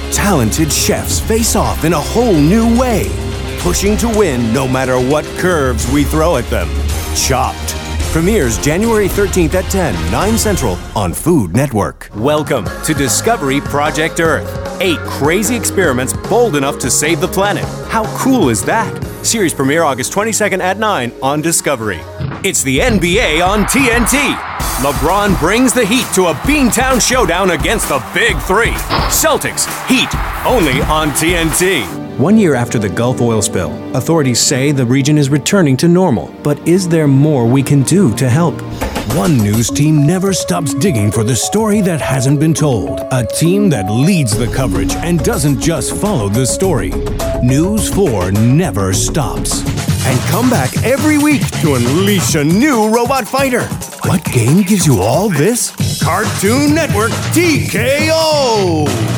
talented chefs face off in a whole new way, pushing to win no matter what curves we throw at them. Chopped premieres January 13th at 10, 9 Central on Food Network. Welcome to Discovery Project Earth. 8 crazy experiments bold enough to save the planet. How cool is that? Series premiere August 22nd at 9 on Discovery. It's the NBA on TNT. LeBron brings the Heat to a Beantown showdown against the Big Three. Celtics, Heat, only on TNT. 1 year after the Gulf oil spill, authorities say the region is returning to normal. But is there more we can do to help? One news team never stops digging for the story that hasn't been told. A team that leads the coverage and doesn't just follow the story. News 4 never stops. And come back every week to unleash a new robot fighter. What game gives you all this? Cartoon Network TKO!